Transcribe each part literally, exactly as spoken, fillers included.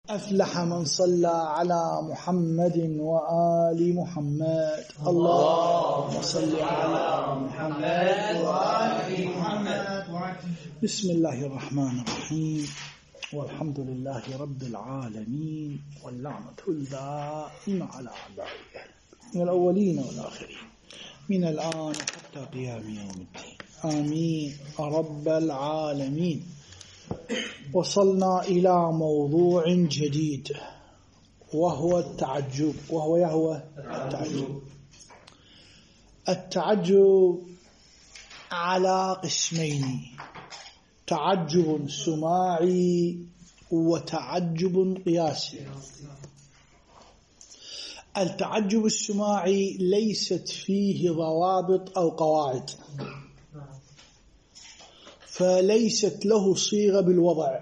أفلح من صلى على محمد وآل محمد. اللهم صل على محمد وآل محمد. بسم الله الرحمن الرحيم، والحمد لله رب العالمين، واللعنة الدائمة على أعدائه من الأولين والآخرين من الآن حتى قيام يوم الدين. آمين رب العالمين. وصلنا إلى موضوع جديد وهو التعجب، وهو يهوى التعجب. التعجب على قسمين: تعجب سماعي وتعجب قياسي. التعجب السماعي ليست فيه ضوابط أو قواعد، فليست له صيغة بالوضع،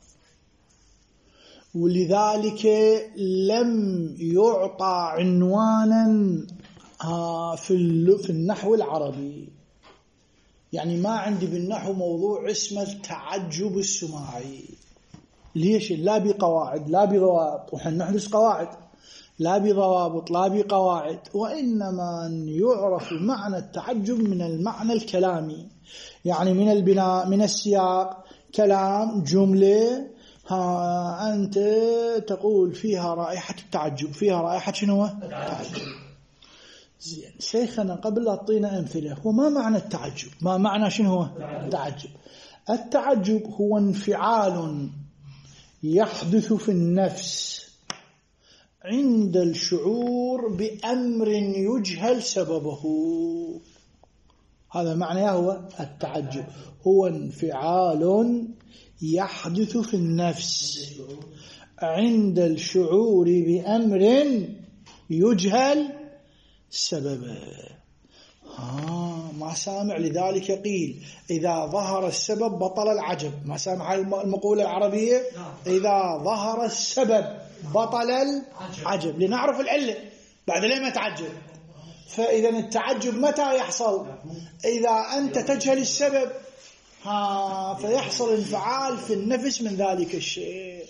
ولذلك لم يعطى عنوانا في النحو العربي. يعني ما عندي بالنحو موضوع اسمه التعجب السماعي. ليش؟ لا بقواعد لا بضوابط، وحن نحدث قواعد، لا بضوابط لا بقواعد، وإنما يعرف معنى التعجب من المعنى الكلامي، يعني من البناء، من السياق، كلام، جملة، ها أنت تقول فيها رائحة التعجب، فيها رائحة شنو؟ التعجب. زين شيخنا قبل لا تعطينا أمثلة، هو ما معنى التعجب؟ ما معنى شنو هو التعجب؟ التعجب هو انفعال يحدث في النفس عند الشعور بأمر يجهل سببه. هذا معناه هو التعجب، هو انفعال يحدث في النفس عند الشعور بأمر يجهل سببه. ها ما سامع، لذلك قيل إذا ظهر السبب بطل العجب. ما سامع المقولة العربية؟ إذا ظهر السبب بطل العجب، لنعرف العلة بعد ليه ما تعجب. فإذا التعجب متى يحصل؟ إذا أنت تجهل السبب، ها فيحصل انفعال في النفس من ذلك الشيء.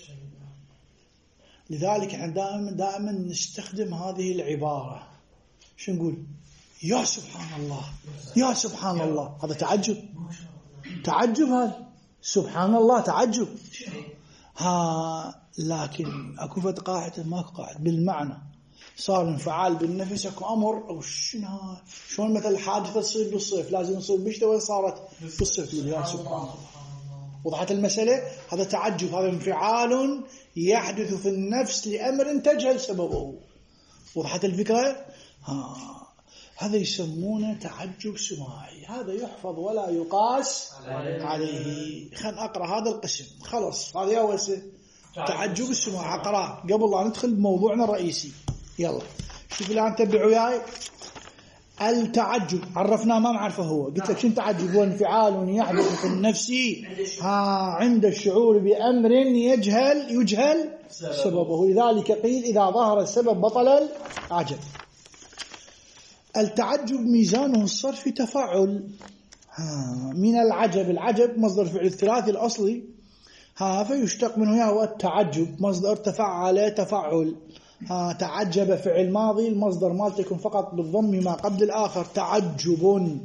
لذلك احنا دائما دائما نستخدم هذه العبارة. شو نقول؟ يا سبحان الله، يا سبحان الله. هذا تعجب، تعجب هذا، سبحان الله تعجب. ها لكن اكو فد قاعدة ماكو قاعدة بالمعنى، صار انفعال بالنفس، اكو امر او شنو. شلون مثل الحادثة تصير بالصيف لازم تصير بالشتاء، وين صارت؟ بالصيف. يا سبحان الله. وضحت المسألة؟ هذا تعجب، هذا انفعال يحدث في النفس لأمر تجهل سببه. وضحت الفكرة؟ ها هذا يسمونه تعجب سماعي. هذا يحفظ ولا يقاس عليه. خلنا أقرأ هذا القسم خلص. هذا أول شيء تعجب السماعي. أقرأ قبل لا ندخل بموضوعنا الرئيسي. يلا شوف الآن تبعوا وياي. التعجب عرفناه، ما معرفه هو. قلت لك شنو تعجب؟ هو انفعال يحدث في النفس ها عند الشعور بأمر يجهل يجهل سببه. لذلك قيل إذا ظهر السبب بطل العجب. التعجب ميزانه الصرف تفاعل ها من العجب. العجب مصدر فعل الثلاثي الأصلي، ها فيشتق منه هو التعجب، مصدر تفعل تفعل. ها تعجب فعل ماضي، المصدر مالته يكون فقط بالضم ما قبل الآخر، تعجب.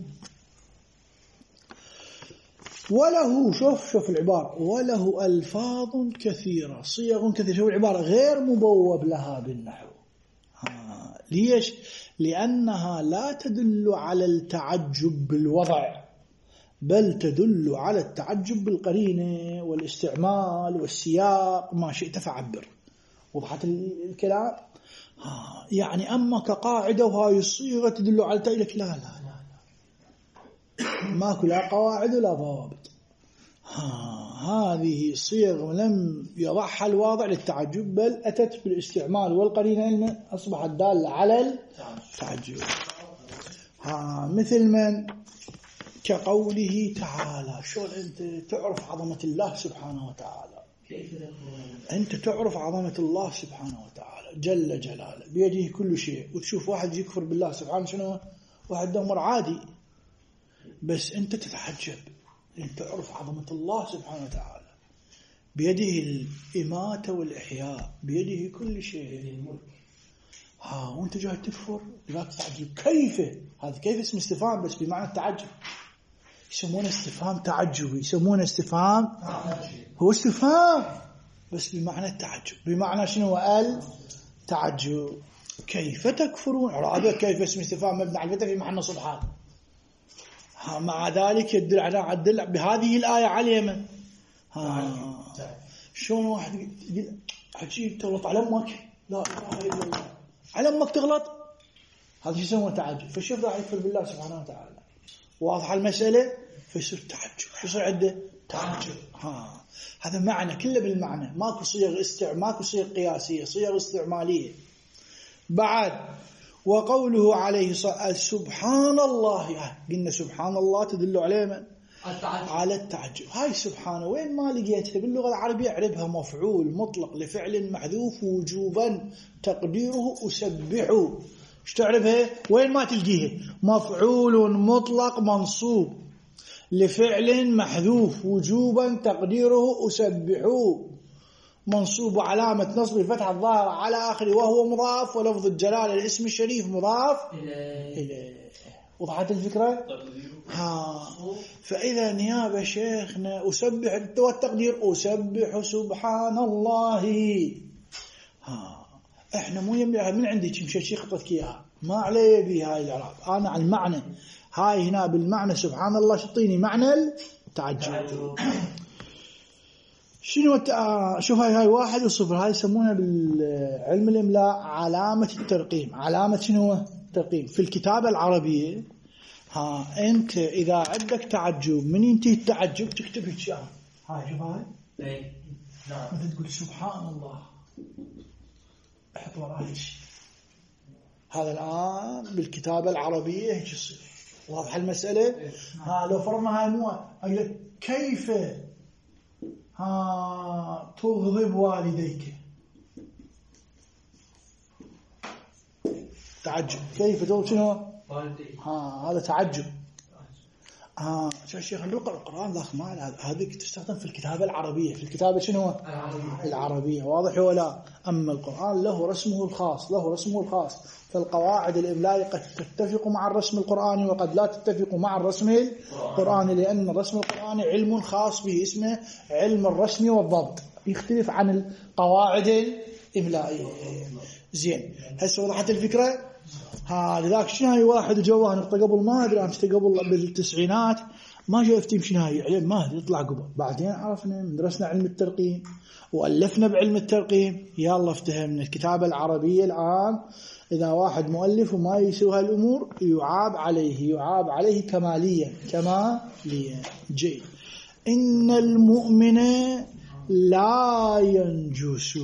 وله شوف شوف العبارة، وله ألفاظ كثيرة، صيغ كثيرة. شوف العبارة غير مبوب لها بالنحو. ها ليش؟ لأنها لا تدل على التعجب بالوضع، بل تدل على التعجب بالقرينة والاستعمال والسياق، ما شئت فعبر. وضحت الكلام؟ ها يعني أما كقاعدة وهاي الصيغة تدل على تأيلك، لا لا لا لا ماكو لا قواعد ولا ضوابط. ها هذه صيغ لم يضعها الواضع للتعجب، بل أتت بالاستعمال والقرينة أصبحت دالة على التعجب. ها مثل من كقوله تعالى. شلون أنت تعرف عظمة الله سبحانه وتعالى؟ أنت تعرف عظمة الله سبحانه وتعالى جل جلاله، بيده كل شيء، وتشوف واحد يكفر بالله سبحانه شنو؟ واحد أمر عادي، بس أنت تتعجب لأن تعرف عظمة الله سبحانه وتعالى. بيده الإماتة والإحياء، بيده كل شيء. ها وانت جاي تكفر لا تعجب. كيف؟ هذا كيف اسم استفهام بس بمعنى التعجب، يسمونه استفهام تعجبي، يسمونه استفهام هو استفهام بس بمعنى التعجب. بمعنى شنو؟ التعجب. كيف تكفرون؟ عرابة كيف اسم استفهام مبني على الفتح في محل نصب حال. مع ذلك يدل على عدل بهذه الآية على اليمن. ها شلون واحد يقول عجيب تغلط على امك؟ لا اله الا الله، على امك تغلط؟ هذا شو يسمونه تعجب. فالشوف راح يكفر بالله سبحانه وتعالى. واضحه المساله؟ فيصير تعجب. شو يصير عنده؟ تعجب. ها هذا معنى كله بالمعنى، ماكو صيغ استع ماكو صيغ قياسيه، صيغ استعماليه. بعد وقوله عليه الصلاة سبحان الله، قلنا سبحان الله تدل عليه من؟ التعجب. على التعجب. هاي سبحانه وين ما لقيتها باللغة العربية اعربها مفعول مطلق لفعل محذوف وجوبا تقديره أسبحه. ايش تعرفها؟ وين ما تلقيها؟ مفعول مطلق منصوب لفعل محذوف وجوبا تقديره أسبحه، منصوب علامة نصب الفتحة الظاهرة على آخره وهو مضاف، ولفظ الجلالة الاسم الشريف مضاف إليه. وضحت الفكرة؟ ها فإذا نيابة شيخنا أسبح والتقدير أسبح سبحان الله. ها إحنا مو يمي من عندي مش شيء خطتك إياها، ما علي بها هاي الإعراب، أنا على المعنى. هاي هنا بالمعنى سبحان الله شطيني معنى التعجب. شنو آه شوف هاي هاي واحد وصفر، هاي يسمونها بالعلم الإملاء علامة الترقيم. علامة شنو الترقيم في الكتابة العربية؟ ها أنت إذا عندك تعجب من ينتهي التعجب تكتب هيك. هاي شوف هاي نعم أنت تقول سبحان الله احط وراها هيك. هذا الآن بالكتابة العربية هيك يصير. واضحة المسألة؟ ها لو فرضنا هاي مو أقول كيف ها تغضب والديك، تعجب. كيف تقول شنو؟ ها هذا تعجب. ها شو الشيخ نقرأ القرآن ذاك ما هذه تستخدم في الكتابة العربية. في الكتابة شنو؟ العربية. واضح ولا؟ أما القرآن له رسمه الخاص، له رسمه الخاص. فالقواعد الإملائية قد تتفق مع الرسم القرآني وقد لا تتفق مع الرسم القرآني، لأن الرسم القرآني علم خاص به اسمه علم الرسم والضبط، يختلف عن القواعد الإملائية. زين هسه وضحت الفكرة؟ ها لذلك شنو هاي واحد جواه نقطة قبل ما أدري أمس قبل بالتسعينات ما جاء يفتي شنو هاي علم ما أدري يطلع قبل. بعدين عرفنا درسنا علم الترقيم وألفنا بعلم الترقيم، يلا افتهمنا الكتابة العربية. الآن إذا واحد مؤلف وما يسوي هالأمور يعاب عليه، يعاب عليه كماليا كماليا. جيد. إن المؤمن لا ينجس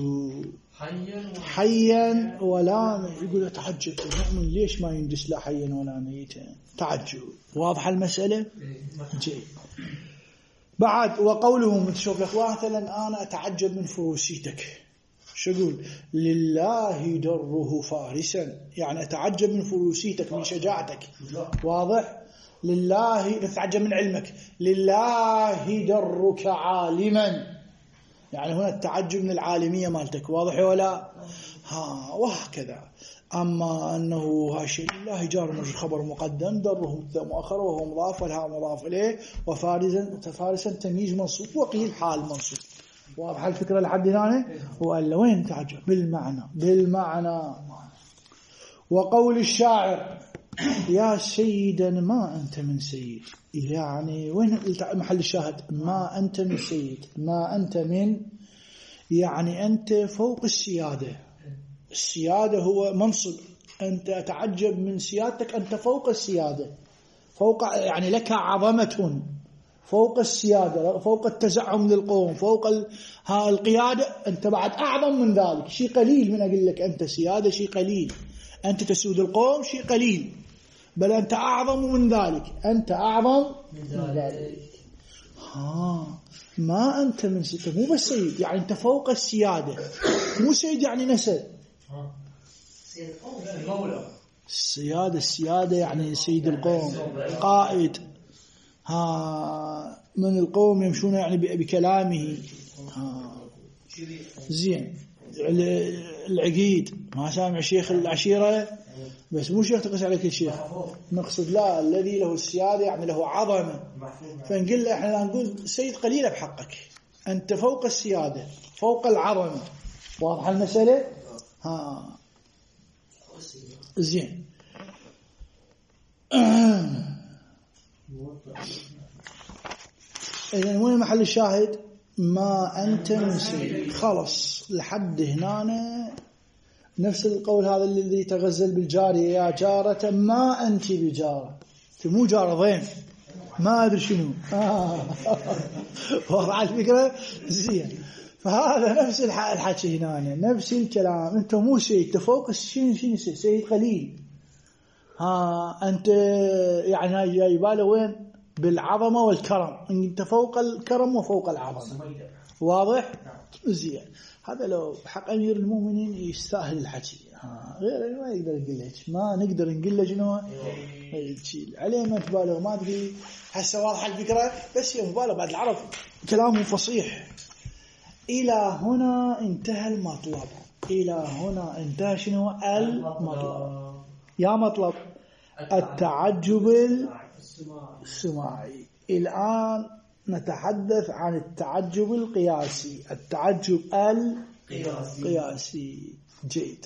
حيا ولا يقول يتعجب المؤمن ليش ما ينجس لا حيا ولا ميتا. تعجب. واضح المسألة؟ جيد. بعد وقوله متشوف يا اخوان مثلا انا اتعجب من فروسيتك، شو يقول؟ لله دره فارسا، يعني اتعجب من فروسيتك من شجاعتك. واضح؟ لله اتعجب من علمك. لله درك عالما، يعني هنا التعجب من العالمية مالتك. واضح ولا؟ ها وهكذا. أما أنه هاشي لله جار مجرور خبر مقدم دره مؤخر وهو مضاف والها مضاف إليه وفارسا فارسا تمييز منصوب وقيل حال منصوب. واضح الفكرة لحد هنا؟ وقال له وين تعجب؟ بالمعنى بالمعنى. وقول الشاعر يا سيدا ما أنت من سيد، يعني وين محل الشاهد؟ ما أنت من سيد، ما أنت من، يعني أنت فوق السيادة. السيادة هو منصب، أنت أتعجب من سيادتك، أنت فوق السيادة، فوق يعني لك عظمة فوق السيادة، فوق التزعم للقوم، فوق ها القيادة، أنت بعد أعظم من ذلك. شيء قليل من أقول لك أنت سيادة، شيء قليل. أنت تسود القوم شيء قليل، بل أنت أعظم من ذلك، أنت أعظم من ذلك. ها ما أنت من سيد، مو بس سيد يعني أنت فوق السيادة، مو سيد يعني نسب. السيادة السيادة يعني سيد القوم، قائد. ها من القوم يمشون يعني بكلامه، زين. العقيد ما سامع شيخ العشيرة بس مو شيخ تقص عليك الشيخ، نقصد لا الذي له السيادة يعني له عظمة، فنقول له احنا نقول سيد قليلة بحقك، أنت فوق السيادة فوق العظمة. واضح المسألة؟ ها زين. إذن وين محل الشاهد؟ ما أنت من سيد. خلص لحد هنا نفس القول هذا الذي تغزل بالجارية يا جارة ما أنت بجارة، مو جارة ضيم ما أدري شنو. آه. واضح الفكرة؟ زين. فهذا نفس الحكي هنا، نفس الكلام. أنت مو سيد، تفوق الشين شين سيد قليل. ها أنت يعني جاي باله وين؟ بالعظمة والكرم، أنت فوق الكرم وفوق العظمة. واضح؟ زين. هذا لو حق أمير المؤمنين يستاهل الحكي، ها غير ما يقدر يقول لك، ما نقدر نقول له شنو عليه ما تبالغ ما أدري. هسه واضح الفكرة، بس يوم بالغ بعد العرب كلامه فصيح. إلى هنا انتهى المطلب، إلى هنا انتهى شنو المطلب. يا مطلب التعجب السماعي. الآن نتحدث عن التعجب القياسي. التعجب القياسي جيد.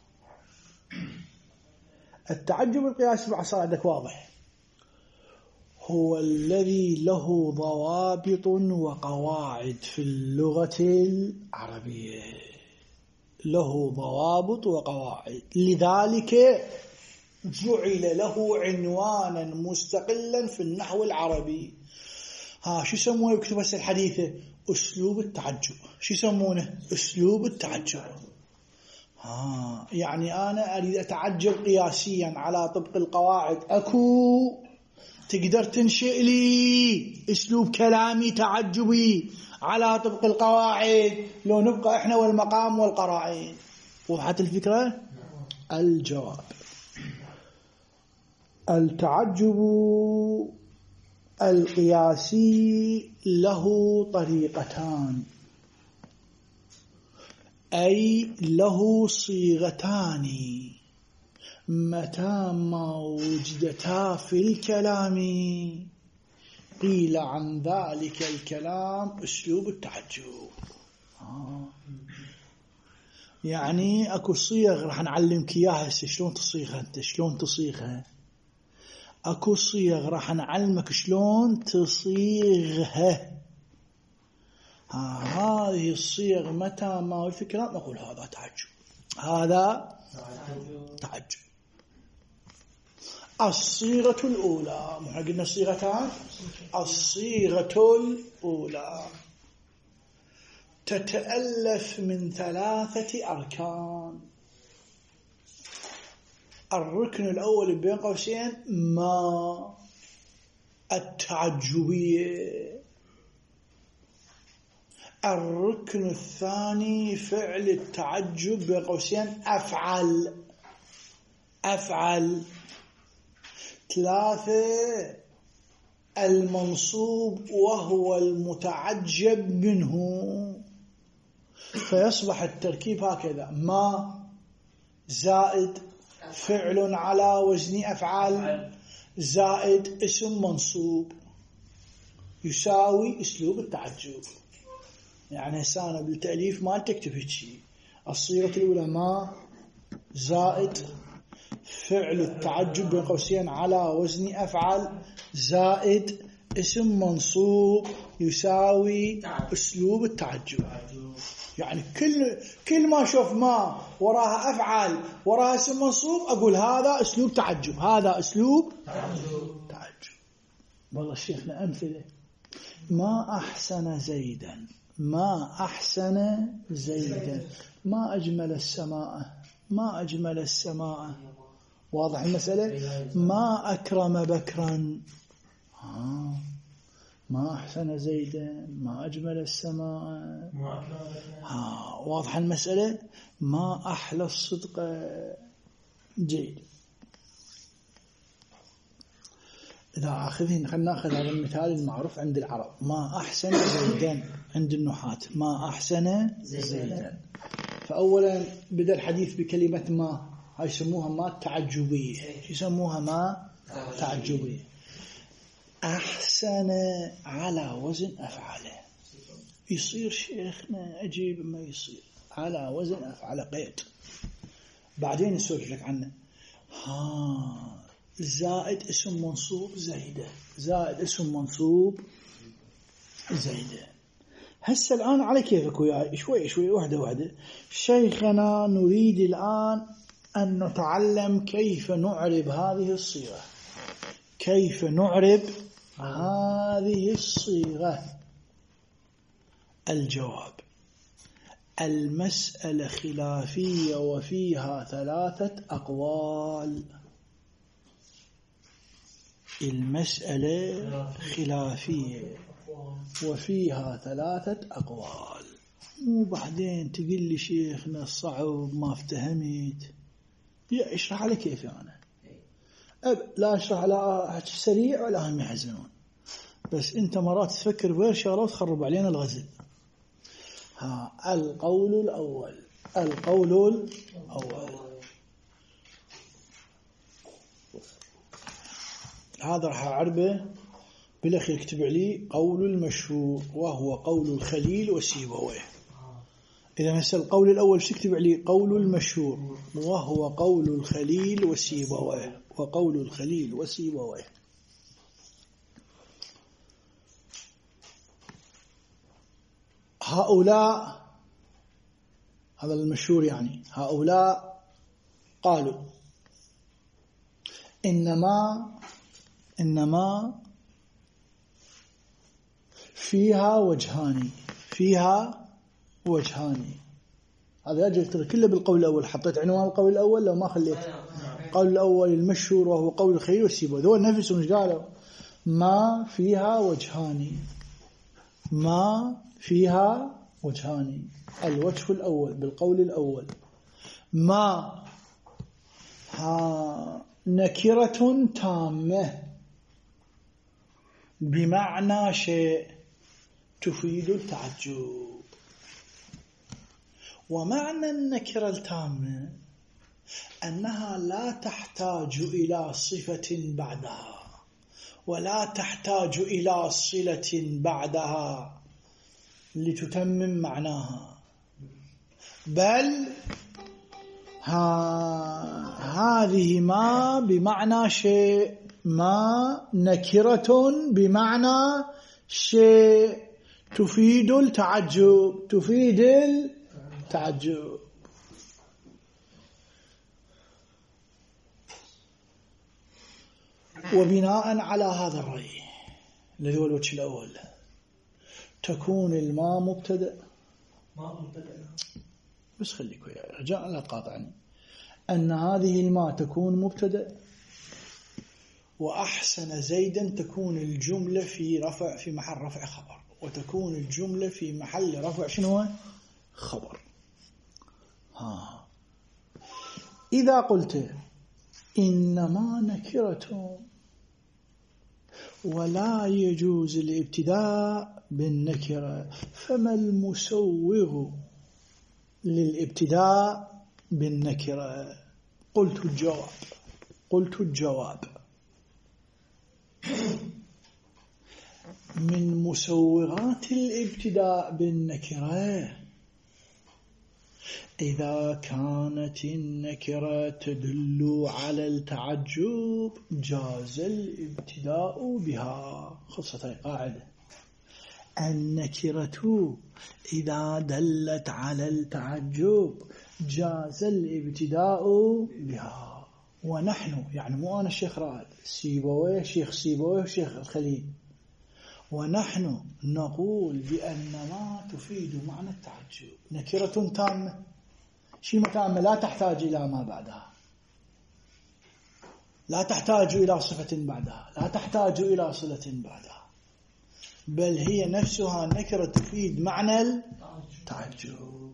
التعجب القياسي بعد صار عندك واضح، هو الذي له ضوابط وقواعد في اللغة العربية، له ضوابط وقواعد، لذلك جعل له عنوانا مستقلا في النحو العربي. ها شو يسمونه يكتب هسه الحديثة؟ أسلوب التعجب. شو يسمونه؟ أسلوب التعجب. ها يعني أنا أريد أتعجب قياسيا على طبق القواعد، أكو تقدر تنشئ لي أسلوب كلامي تعجبي على طبق القواعد لو نبقى إحنا والمقام والقرائن. وضحت الفكرة؟ الجواب التعجب القياسي له طريقتان، أي له صيغتان، متى ما وجدتا في الكلام قيل عن ذلك الكلام أسلوب التعجب. آه. يعني أكو صيغ راح نعلمك إياها شلون تصيغها أنت، شلون تصيغها. أكو صيغ راح نعلمك شلون تصيغها. ها هذه الصيغ متى ما الفكرة نقول هذا تعجب، هذا تعجب. الصيغة الأولى، ما قلنا الصيغتان؟ الصيغة الأولى تتألف من ثلاثة أركان. الركن الأول بين قوسين ما التعجبية. الركن الثاني فعل التعجب بين قوسين أفعل أفعل. ثلاثة المنصوب وهو المتعجب منه. فيصبح التركيب هكذا: ما زائد فعل على وزن أفعال زائد اسم منصوب يساوي أسلوب التعجب. يعني هسه بالتأليف ما تكتب هيك. الصيغة الأولى ما زائد فعل التعجب بين قوسين على وزن أفعل زائد اسم منصوب يساوي أسلوب التعجب. يعني كل كل ما أشوف ما وراها أفعل وراها اسم منصوب أقول هذا أسلوب تعجب، هذا أسلوب تعجب. تعجب. والله شيخنا أمثلة: ما أحسن زيدا، ما أحسن زيدا، ما أجمل السماء، ما أجمل السماء. واضح المسألة؟ ما أكرم بكرا، آه. ما أحسن زيدا، ما أجمل السماء، ها. واضح المسألة؟ ما أحلى الصدق. جيد. إذا أخذين خلنا نأخذ هذا المثال المعروف عند العرب: ما أحسن زيدا، عند النحاة ما أحسن زيدا. فأولا بدأ الحديث بكلمة ما، هاي يسموها ما تعجبية. يسموها ما تعجبية. أحسن على وزن أفعله. يصير شيخنا أجيب ما يصير على وزن أفعله قيد، بعدين نسولف لك عنه. ها زائد اسم منصوب زيدة، زائد اسم منصوب زيدة. هسه الآن على كيفك وياي شوي شوي واحدة واحدة. شيخنا نريد الآن أن نتعلم كيف نعرب هذه الصيغة، كيف نعرب هذه الصيغة. الجواب: المسألة خلافية وفيها ثلاثة أقوال. المسألة خلافية وفيها ثلاثة أقوال. وبعدين تقول لي شيخنا صعب ما افتهمت. يا اشرح على كيفي أنا، أب لا اشرح على سريع ولا هم يحزنون، بس انت مرات تفكر بغير شغله وتخرب علينا الغزل. ها القول الأول، القول الأول هذا راح أعربه بالأخير. اكتب عليه قول المشهور وهو قول الخليل وسيبويه. إذا مثل القول الأول سكتب عليه قول المشهور وهو قول الخليل وسيبويه، وقول الخليل وسيبويه. هؤلاء، هذا المشهور يعني، هؤلاء قالوا إنما إنما فيها وجهان، فيها وجهان. هذا يجري كله بالقول الأول. حطيت عنوان القول الأول لو ما خليت. القول الأول المشهور وهو قول الخليل والسيبويه. ذول نفسهم ايش قالوا؟ ما فيها وجهان، ما فيها وجهان. الوجه الأول بالقول الأول ما ها نكرة تامة بمعنى شيء تفيد التعجب. ومعنى النكرة التامة أنها لا تحتاج إلى صفة بعدها ولا تحتاج إلى صلة بعدها لتتمم معناها، بل ها هذه ما بمعنى شيء، ما نكرة بمعنى شيء تفيد التعجب، تفيد التعجب. وبناء على هذا الرأي الذي هو الوجه الأول تكون الماء مبتدأ. ما مبتدأ بس خليك وياي رجاء لا تقاطعني. أن هذه الماء تكون مبتدأ، وأحسن زيدا تكون الجملة في رفع في محل رفع خبر، وتكون الجملة في محل رفع شنو خبر. ها إذا قلت إنما نكرة ولا يجوز الابتداء بالنكرة، فما المسوغ للابتداء بالنكرة؟ قلت الجواب قلت الجواب من مسوغات الابتداء بالنكرة إذا كانت النكرة تدل على التعجب جاز الابتداء بها. خلصت هاي قاعدة. النكرة إذا دلت على التعجب جاز الابتداء بها. ونحن يعني مو أنا الشيخ رائد، سيبويه شيخ سيبويه شيخ الخليل، ونحن نقول بأن ما تفيد معنى التعجب نكرة تامة. شيء تامة لا تحتاج إلى ما بعدها، لا تحتاج إلى صفة بعدها، لا تحتاج إلى صلة بعدها، بل هي نفسها نكرة تفيد معنى التعجب.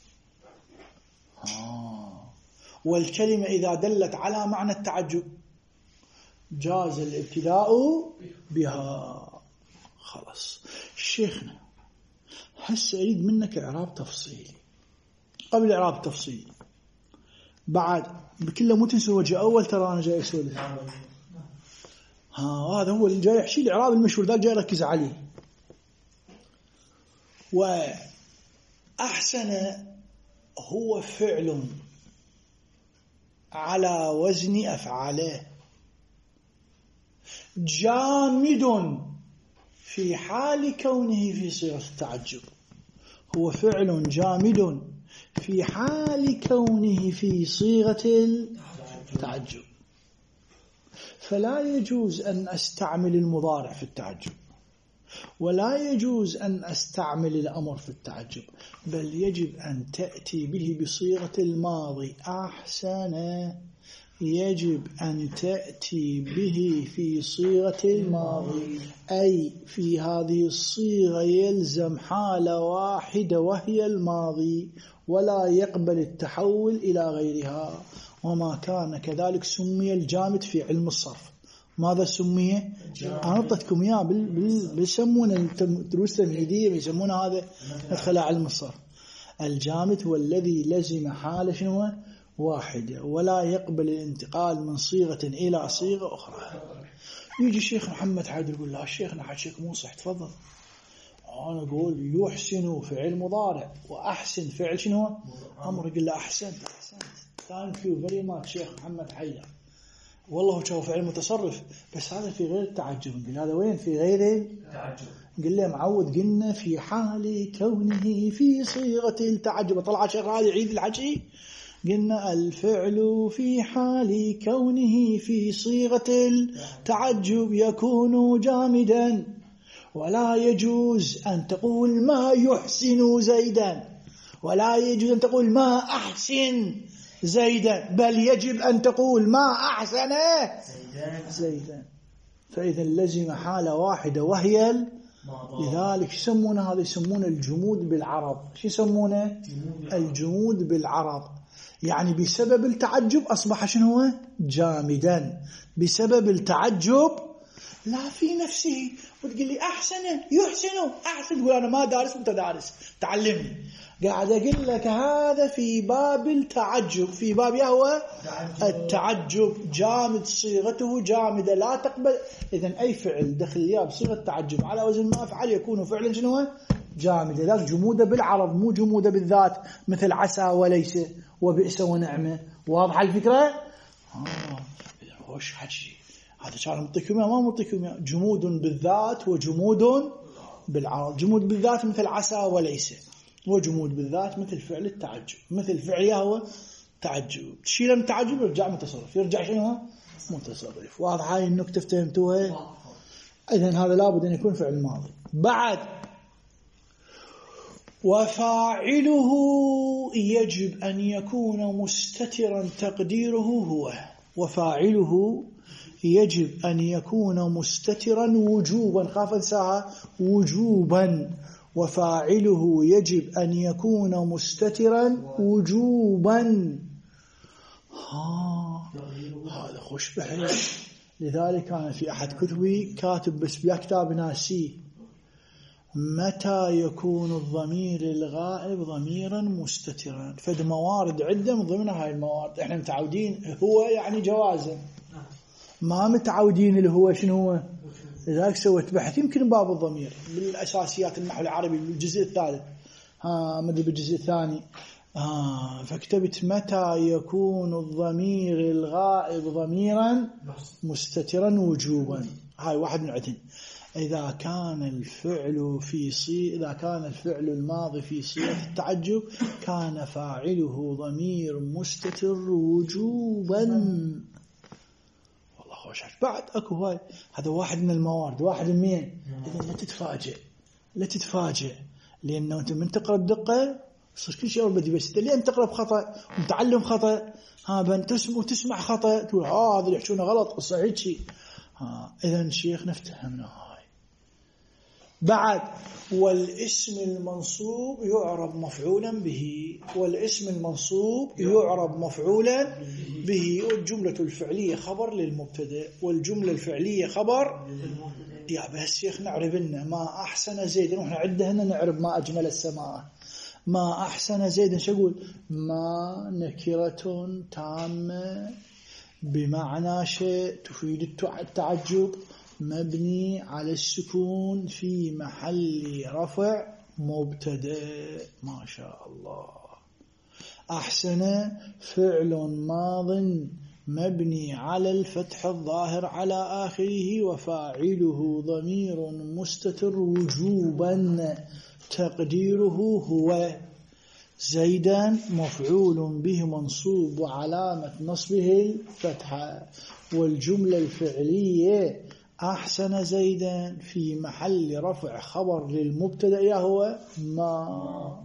آه. والكلمة إذا دلت على معنى التعجب جاز الابتداء بها. خلاص شيخنا هسه أريد منك إعراب تفصيلي. قبل الإعراب التفصيلي بعد بكله مو تنسوا وجه أول، ترى أنا جاي أسولف. ها هذا هو اللي جاي يحشي الإعراب المشهور ذا، جاي ركز عليه. وأحسن هو فعل على وزن أفعاله جامد في حال كونه في صيغة التعجب. هو فعل جامد في حال كونه في صيغة التعجب، فلا يجوز أن أستعمل المضارع في التعجب، ولا يجوز أن أستعمل الأمر في التعجب، بل يجب أن تأتي به بصيغة الماضي. أحسن يجب أن تأتي به في صيغة الماضي، أي في هذه الصيغة يلزم حالة واحدة وهي الماضي، ولا يقبل التحول إلى غيرها. وما كان كذلك سمي الجامد في علم الصرف. ماذا سمي؟ أنا أعطيتكم إياه بيسمونه الدروس التمهيدية، بيسمونه هذا ندخل علم الصرف. الجامد هو الذي لزم حالة شنو واحدة، ولا يقبل الانتقال من صيغة إلى صيغة أخرى. يجي الشيخ محمد حيدر يقول لا شيخنا حكيك مو صح، تفضل. أنا أقول يحسن فعل مضارع وأحسن فعل شنو أمر. يقول له أحسنت أحسنت ثانك يو فيري ماتش شيخ محمد حيدر، والله شوف فعل متصرف، بس هذا في غير التعجب. نقول هذا وين في غير التعجب؟ قل له معود قلنا في حال كونه في صيغة التعجب. طلع شيخ هذا يعيد الحكي. قلنا الفعل في حال كونه في صيغة التعجب يكون جامدا، ولا يجوز أن تقول ما يحسن زيدا، ولا يجوز أن تقول ما أحسن زيدا، بل يجب أن تقول ما أحسن زيدا. فإذا لزم حالة واحدة وهي ال... لذلك يسمونه هذا يسمونه الجمود بالعرض. شو يسمونه؟ الجمود بالعرض. يعني بسبب التعجب أصبح شنو هو؟ جامدا. بسبب التعجب لا في نفسه. وتقول لي أحسن يحسن أحسن، تقول أنا ما دارس وأنت دارس تعلمني. قاعد أقول لك هذا في باب التعجب، في باب هو التعجب. جامد صيغته جامدة لا تقبل. إذن أي فعل دخل إياه بصيغة التعجب على وزن ما أفعل يكون فعلا شنو جامد. ذاك جمودة بالعرض مو جمودة بالذات، مثل عسى وليس وبئس ونعمة. واضحة الفكرة؟ آه وش حكي هذا؟ كان مطيكم ما مطيكم. جمود بالذات وجمود بالعرض. جمود بالذات مثل عسى وليس، وجمود بالذات مثل فعل التعجب. مثل فعل هو تعجب، تشيله من التعجب يرجع متصرف، يرجع شنو متصرف. واضحة هاي النكتة فهمتوها؟ إذن هذا لابد أن يكون فعل ماضي. بعد وفاعله يجب أن يكون مستترا تقديره هو. وفاعله يجب أن يكون مستترا وجوبا، خاف انساها وجوبا. وفاعله يجب أن يكون مستترا وجوبا. ها هذا خوش بحث. لذلك كان في أحد كتبي كاتب بس بكتاب ناسي متى يكون الضمير الغائب ضميرا مستترا. فد موارد عدة من ضمنها هاي الموارد. احنا متعودين هو يعني جوازا، ما متعودين اللي هو شنو هو. لذلك سويت بحث يمكن باب الضمير بالأساسيات النحو العربي بالجزء الثالث، ها مدري بالجزء الثاني، ها فكتبت متى يكون الضمير الغائب ضميرا مستترا وجوبا. هاي واحد من عدن. إذا كان الفعل في صي إذا كان الفعل الماضي في صيغة التعجب كان فاعله ضمير مستتر وجوبا. والله خوش. بعد أكو هاي هذا واحد من الموارد. واحد من مين؟ إذا لا تتفاجئ لا تتفاجئ لأنه أنت من تقرأ بدقة صار كل شيء بدي، بس لين تقرأ بخطأ ومتعلم خطأ ها بنتسمع وتسمع خطأ تقول آه هذا اللي يحكونه غلط صحيح شيء. ها إذا شيخ نفتهمنا هاي. بعد والاسم المنصوب يعرب مفعولا به. والاسم المنصوب يعرب مفعولا به. والجملة الفعلية خبر للمبتدأ، والجملة الفعلية خبر يا بهالشيخ نعرب لنا ما أحسن زيد، نروح نعده هنا نعرب ما أجمل السماء. ما أحسن زيد شو أقول؟ ما نكرة تامة بمعنى شيء تفيد التعجب مبني على السكون في محل رفع مبتدأ. ما شاء الله. أحسن فعل ماض مبني على الفتح الظاهر على آخره وفاعله ضمير مستتر وجوبا تقديره هو. زيدا مفعول به منصوب وعلامة نصبه الفتحة. والجملة الفعلية أحسن زيدا في محل رفع خبر للمبتدأ هو ما.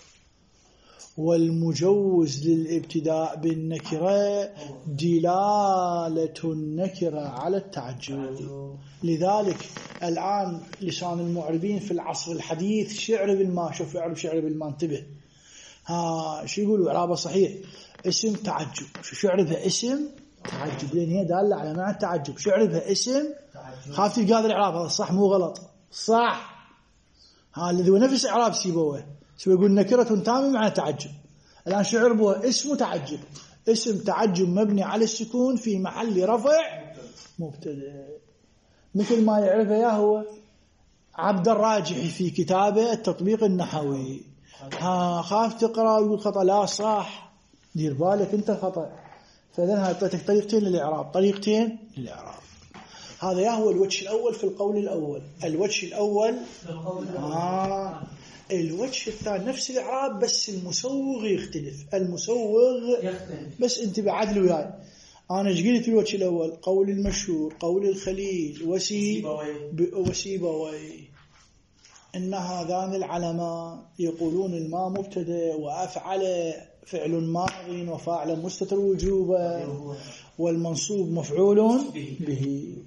والمجوز للابتداء بالنكرة دلالة النكرة على التعجب. لذلك الآن لسان المعربين في العصر الحديث شعر بالما. شوف يعرب شعر بالما، انتبه. ها شو يقولوا إعرابه صحيح؟ اسم تعجب. شو شعرها؟ اسم تعجب، لأن هي دالة على معنى التعجب. شعرها اسم خاف تلقى هذا الإعراب، هذا صح مو غلط؟ صح. ها الذي هو نفس إعراب سيبويه. سو يقول نكرة تامة معنى تعجب. الآن شعربه اسم تعجب. اسم تعجب مبني على السكون في محل رفع مبتدأ، مثل ما يعرفه يا هو عبد الراجحي في كتابه التطبيق النحوي. ها خاف تقرأ ويقول خطأ، لا صح، دير بالك انت الخطأ. فإذن هاتتك طريقتين للإعراب، طريقتين للإعراب. هذا يا هو الوجه الأول في القول الأول. الوجه الأول آه الوجه الثاني نفس الإعراب بس المسوغ يختلف. المسوغ يختلف. بس انت بعدل وياي. أنا ايش قلت في الوجه الأول؟ قول المشهور، قول الخليل، وسي وسيبوي، إن هذان العلمان يقولون الماء مبتدأ وأفعل فعل ماضي وفاعل مستتر وجوبا والمنصوب مفعول به.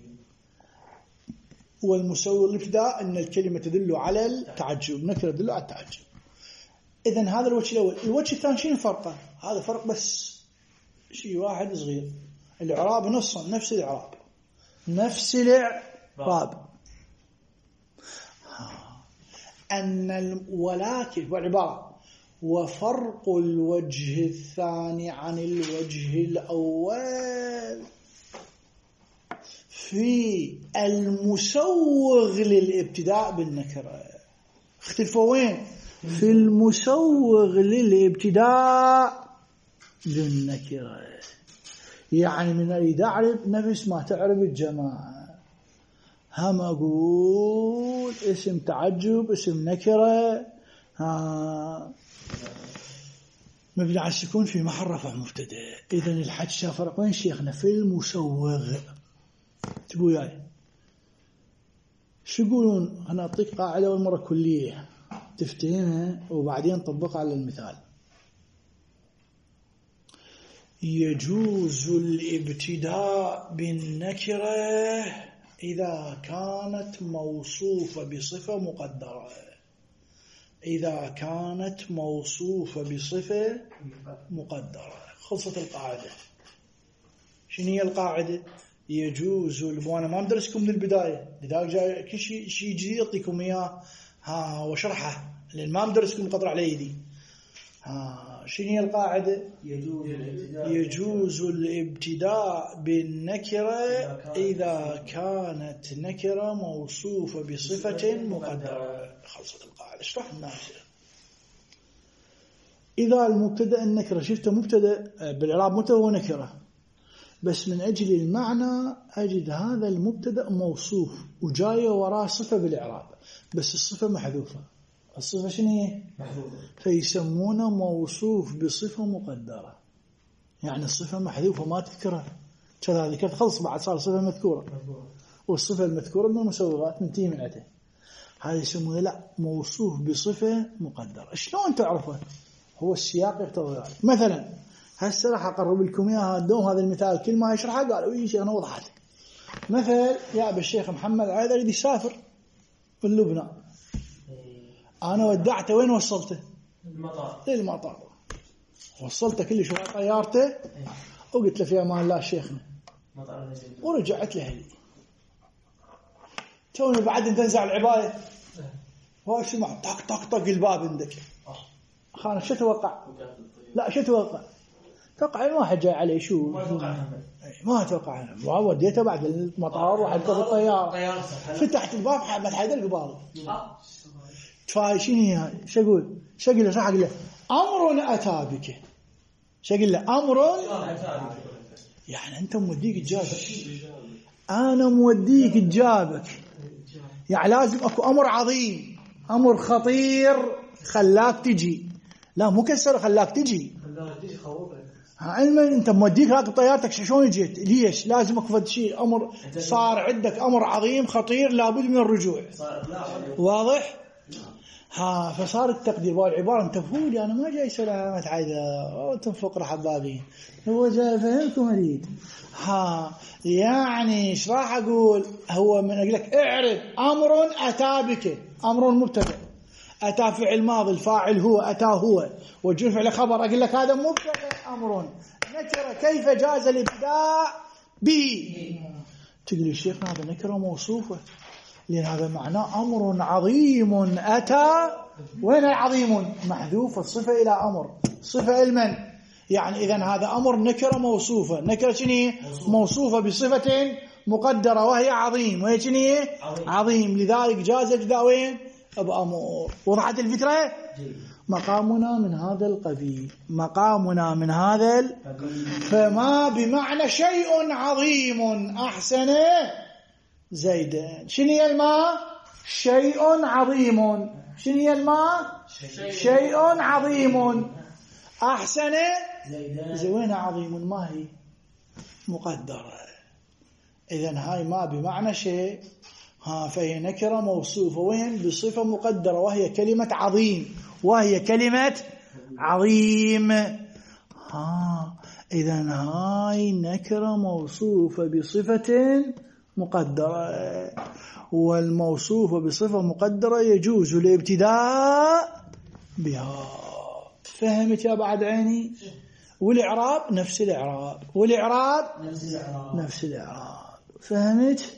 والمسوغ الابتداء أن الكلمة تدل على التعجب، نكرة تدل على التعجب. إذن هذا الوجه الأول. الوجه الثاني شيء فرقه؟ هذا فرق بس شيء واحد صغير. الإعراب نصا نفس الإعراب، نفس الإعراب. أن ولكن والعبارة وفرق الوجه الثاني عن الوجه الأول في المسوغ للابتداء بالنكرة. اختلفوا وين؟ في المسوغ للابتداء بالنكرة. يعني من أريد أعرف نفس ما تعرف الجماعة. هم أقول اسم تعجب، اسم نكرة، ها مبني على السكون في محل رفع مبتدأ. إذن الحج فرق وين شيخنا؟ في المسوغ. تقول يعني شو يقولون؟ أنا أعطيك قاعدة أول مرة كلية تفتهمها وبعدين طبقها على المثال. يجوز الابتداء بالنكرة إذا كانت موصوفة بصفة مقدرة. إذا كانت موصوفة بصفة مقدرة. خلصت القاعدة. شنو هي القاعدة؟ يجوز، وانا ما مدرسكم من البداية، لذلك جاي كل شيء شيء جديد أعطيكم إياه ها وشرحه، لأن ما مدرسكم مقدر على يدي. ها شنو هي القاعدة؟ يجوز الابتداء, يجوز الابتداء بالنكرة إذا كانت نكرة موصوفة بصفة مقدرة. خلصت القاعدة. اشرح الناس. إذا المبتدأ النكرة، شفت مبتدأ بالإعراب مبتدأ ونكرة، بس من أجل المعنى أجد هذا المبتدأ موصوف وجاية وراه صفة بالإعراب، بس الصفة محذوفة. الصفة شنو هي؟ محذوفة. فيسمونه موصوف بصفة مقدرة، يعني الصفة محذوفة ما تذكرها. كذا ذكرت خلص بعد صار صفة مذكورة، والصفة المذكورة من المسوغات منتهي من عته. هذا يسمونه لا موصوف بصفة مقدرة. شلون تعرفه؟ هو السياق يقتضي ذلك. مثلا هسه راح أقرب لكم إياها دوم هذا المثال كل ما يشرحه قالوا يا شيخ أنا وضحت. مثل يا أبا الشيخ محمد عايز يريد يسافر في لبنان، أنا ودعته وين وصلته؟ المطار. للمطار. وصلته كل شوية طيارته وقلت له في أمان الله شيخنا ورجعت له. توني بعد تنزع العباية واش سمع طق طق طق الباب عندك خان شو توقع؟ لا شو توقع؟ توقع أي واحد جاي عليه شو ما توقع ما وديته بعد المطار وحدته بالطيارة فتحت الباب محمد حيدر قباله تفايشيني شو أقول شو أقول له شو أقول له أمر أتى بك شو أقول له أمر يعني أنت موديك الجابك أنا موديك الجابك يعني لازم أكو أمر عظيم أمر خطير خلاك تجي لا مو كسر خلاك تجي علما انت موديك هاك طيارتك شلون جيت ليش لازم اكو شيء امر صار عندك امر عظيم خطير لابد من الرجوع واضح ها فصار التقدير والعباره انت فهولي انا ما جاي سلامة عايده انتم فقره حبابين هو جاي فهمكم اريد ها يعني ايش راح اقول هو من اقول لك اعرف امر اتى بك امر مبتدا أتى فعل ماضي الفاعل هو أتى هو وجر فعل خبر أقول لك هذا مبتدا أمر نكرة كيف جاز الابتداء به تقول لي الشيخ هذا نكرة موصوفة لأن هذا معناه أمر عظيم أتى وين العظيم محذوف الصفة إلى أمر صفة المن يعني إذن هذا أمر نكرة موصوفة نكرة شنو موصوفة بصفة مقدرة وهي عظيم وهي شنو عظيم لذلك جاز الابتداء وين بأمور وضحت الفكرة مقامنا من هذا القبيل مقامنا من هذا فما بمعنى شيء عظيم أحسن زيدا شنو الماء شيء عظيم شنو الماء شيء عظيم أحسن زوين عظيم ما هي مقدرة إذن هاي ما بمعنى شيء ها فهي نكرة موصوفة وين بصفة مقدرة وهي كلمة عظيم وهي كلمة عظيم ها إذن هاي نكرة موصوفة بصفة مقدرة والموصوفة بصفة مقدرة يجوز الابتداء بها فهمت يا بعد عيني والإعراب نفس الإعراب والإعراب نفس الإعراب نفس الإعراب فهمت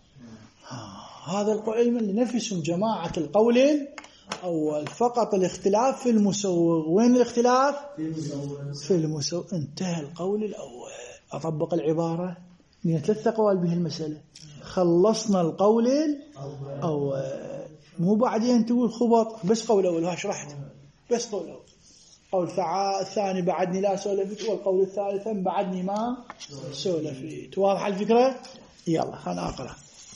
هذا العلم اللي نفسهم جماعة القول الأول فقط الاختلاف في المسوغ وين الاختلاف في المسوغ في المسوغ انتهى القول الأول أطبق العبارة من ثلاث أقوال به المسألة خلصنا القول الأول مو بعدين تقول خبط بس قول أول ها شرحت بس قول أول قول الثاني بعدني لا سولفت والقول الثالث بعدني ما سولفت واضح الفكرة يلا خلنا أقرأ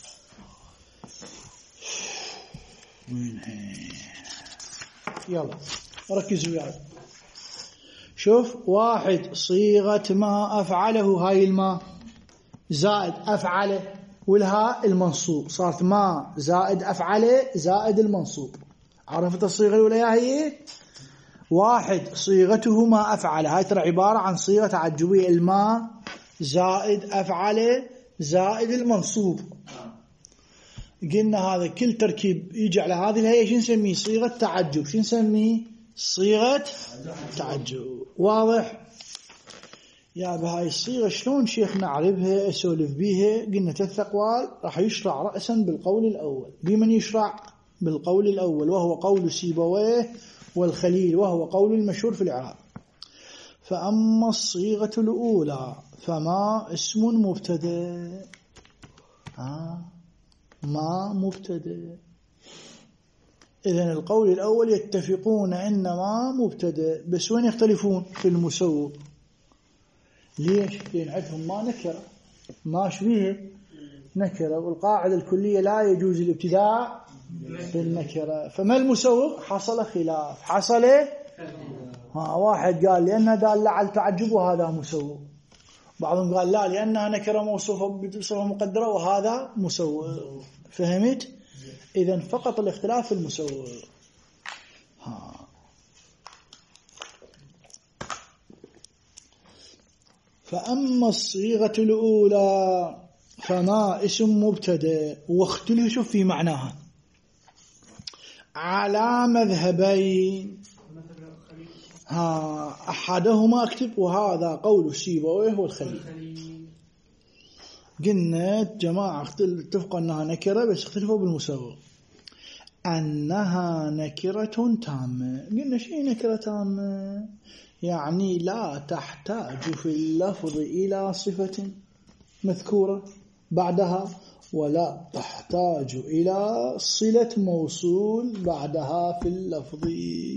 من هي يلا ركزوا وياي شوف واحد صيغة ما أفعله هاي الماء زائد أفعله والهاء المنصوب صارت ما زائد أفعله زائد المنصوب عرفت الصيغة الأولى هي واحد صيغته ما أفعله هاي ترى عبارة عن صيغة تعجبية الماء زائد أفعله زائد المنصوب قلنا هذا كل تركيب يجي على هذه الهيئة شو نسميه صيغة تعجب شو نسميه صيغة تعجب واضح يا بهاي الصيغة شلون شيخ نعرفها أسولف بيها قلنا ثلاث أقوال راح يشرع رأسا بالقول الأول بمن يشرع بالقول الأول وهو قول سيبويه والخليل وهو قول المشهور في الإعراب فأما الصيغة الأولى فما اسم مبتدأ آه ما مبتدأ إذن القول الأول يتفقون إن ما مبتدأ بس وين يختلفون في المسوق ليش لأن عندهم ما نكرة ما شبيه نكرة والقاعدة الكلية لا يجوز الابتداء بالنكرة فما المسوق حصل خلاف حصل ها واحد قال لأنها دال على التعجب وهذا مسوق بعضهم قال لا لأنها نكرة موصوفة بصفة مقدرة وهذا مسوق فهمت إذن فقط الاختلاف في المسوق ها فأما الصيغة الأولى فما اسم مبتدأ واختلفوا في معناها على مذهبين ها أحدهما أكتب وهذا قول سيبويه والخليل قلنا جماعة اتفقوا أنها نكرة بس اختلفوا بالمسوغ. أنها نكرة تامة. قلنا شيء نكرة تامة؟ يعني لا تحتاج في اللفظ إلى صفة مذكورة بعدها، ولا تحتاج إلى صلة موصول بعدها في اللفظ.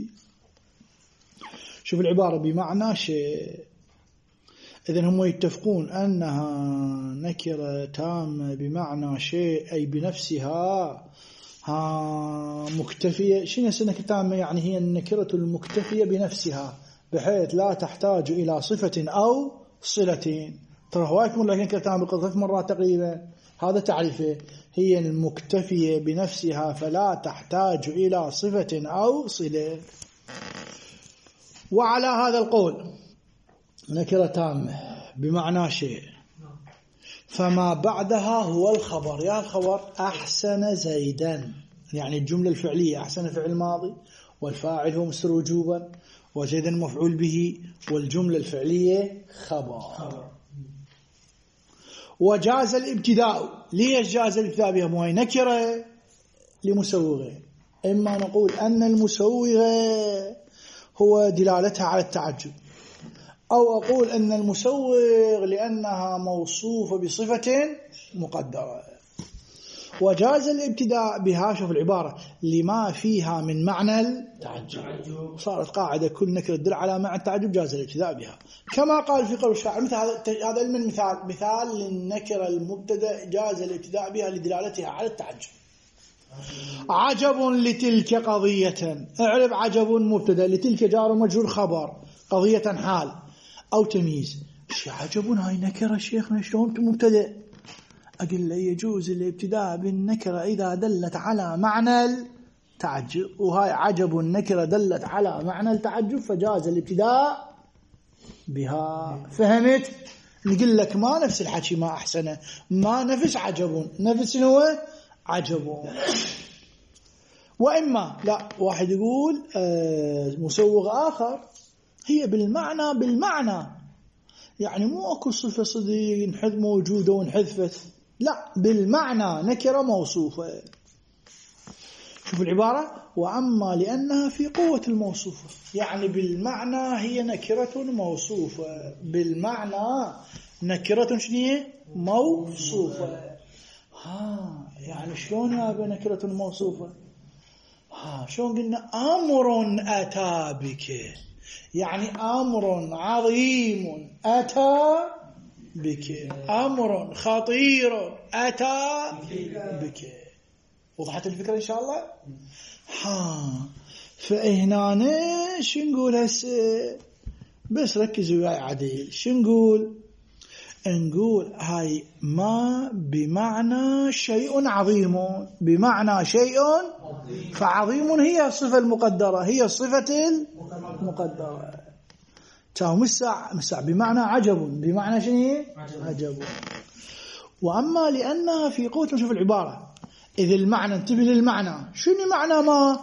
شوف العبارة بمعنى شيء. إذن هم يتفقون أنها نكرة تامة بمعنى شيء أي بنفسها ها مكتفية. شنو نكرة تامة؟ يعني هي النكرة المكتفية بنفسها بحيث لا تحتاج إلى صفة أو صلتين. ترى هوايكم لكن نكرة تامة بقصة مرات تقريبا هذا تعريفه، هي المكتفية بنفسها فلا تحتاج إلى صفة أو صلة. وعلى هذا القول نكرة تامة بمعنى شيء فما بعدها هو الخبر. يا الخبر أحسن زيدا، يعني الجملة الفعلية أحسن فعل ماضي والفاعل هو مستتر وجوبا وزيدا مفعول به والجملة الفعلية خبر. وجاز الابتداء. ليش جاز الابتداء بها؟ مو هي نكرة لمسوغة. إما نقول أن المسوغة هو دلالتها على التعجب، أو أقول أن المسوغ لأنها موصوفة بصفة مقدرة. وجاز الابتداء بها، شوف العبارة، لما فيها من معنى التعجب. صارت قاعدة كل نكرة تدل على معنى التعجب جاز الابتداء بها، كما قال في قول الشاعر. مثل هذا من مثال مثال للنكرة المبتدأ جاز الابتداء بها لدلالتها على التعجب. عجب لتلك قضية. اعرف عجب مبتدأ، لتلك جار ومجرور خبر، قضية حال أو تمييز. شي عجب هاي نكرة شيخنا شلون مبتدأ؟ أقول له يجوز الابتداء بالنكرة إذا دلت على معنى التعجب، وهاي عجب النكرة دلت على معنى التعجب فجاز الابتداء بها. فهمت؟ نقول لك ما نفس الحكي ما أحسنه، ما نفس عجب، نفس هو عجب. وإما لا واحد يقول آه مسوغ آخر هي بالمعنى بالمعنى، يعني مو أكو صفة صدق نحذ موجودة ونحذفت، لا بالمعنى نكرة موصوفة. شوف العبارة، وأما لأنها في قوة الموصوفة، يعني بالمعنى هي نكرة موصوفة. بالمعنى نكرة شنية موصوفة. ها يعني شلون يا أبا نكرة موصوفة؟ ها شلون قلنا أمر أتى بك، يعني أمر عظيم أتى بك، أمر خطير أتى بك. وضحت الفكرة إن شاء الله؟ ها فهنا شو نقول هسه؟ بس ركزوا وياي عديل. شو نقول؟ نقول هاي ما بمعنى شيء عظيم، بمعنى شيء فعظيم هي الصفة المقدرة، هي الصفة المقدرة. تاو مسع مسع بمعنى عجب، بمعنى شنو؟ عجب. وأما لأنها في قوة، شوف العبارة، إذ المعنى انتبه للمعنى. شنو معنى ما؟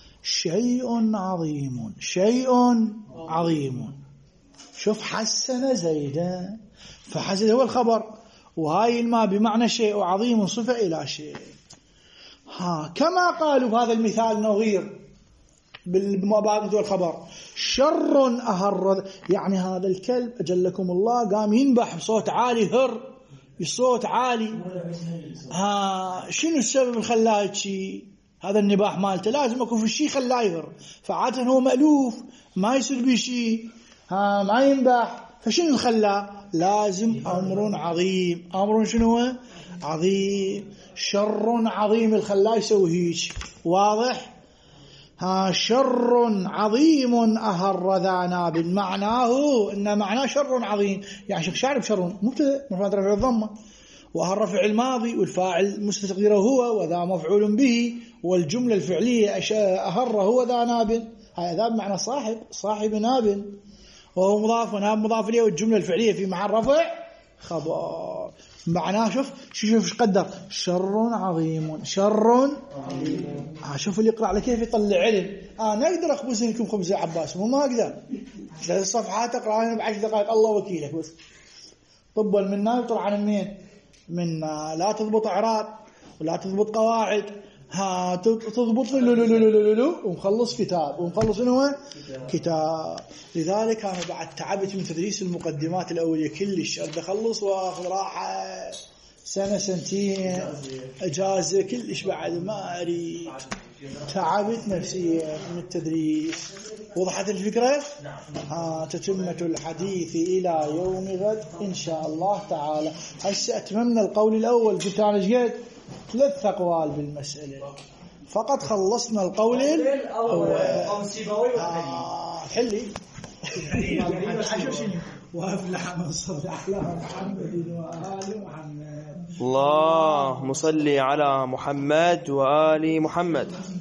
شيء عظيم، شيء عظيم. شوف حسن زيدا، فحسن هو الخبر، وهاي الماء بمعنى شيء عظيم صفة إلى شيء. ها كما قالوا بهذا المثال نظير بالمبادئ والخبر، شر أهر، يعني هذا الكلب أجلكم الله قام ينبح بصوت عالي، هر بصوت عالي. ها شنو السبب اللي خلاه شيء؟ هذا النباح مالته لازم يكون في شيء خلاه يهر، فعادة هو مألوف ما يصير به شيء، ها ما ينبح، فشنو اللي خلاه؟ لازم أمر عظيم. أمر شنو عظيم؟ شر عظيم اللي خلاه يسوي هيك. واضح؟ ها شر عظيم أهر ذا ناب، معناه إن معناه شر عظيم، يعني شوف شعر بشر مبتدأ مرفوع رفع الضمة، وأهر فعل ماضي والفاعل مستتر هو وذا مفعول به، والجملة الفعلية أهر هو ذا ناب، هذا ذا بمعنى صاحب، صاحب ناب، وهو مضاف وناب مضاف إليه، والجملة الفعلية في محل رفع خبر. معناه شوف شوف شو قدر، شر عظيم، شر عظيم. شوف اللي يقرأ على كيف يطلع علم. أنا أقدر أخبز لكم خبز عباس، مو ما أقدر ثلاث صفحات أقرأ أنا بعشر دقائق، الله وكيلك. بس طبل منا يطلع عن منين؟ منا، لا تضبط إعراب ولا تضبط قواعد، ها تضبط لو لو لو لو لو ومخلص كتاب ومخلص إنه كتاب. لذلك أنا بعد تعبت من تدريس المقدمات الأولية كلش، أبدأ أخلص وأخذ راحة سنة سنتين أجازة كلش، بعد ما أريد، تعبت نفسيا من التدريس. وضحت الفكرة؟ ها تتمة الحديث إلى يوم غد إن شاء الله تعالى. هسه أتممنا القول الأول، قلت أنا جيت ثلاث أقوال بالمسألة، فقط خلصنا القول الأول. آه حلي وأفلح من صلى على محمد وآل محمد. اللهم صل على محمد وآل محمد.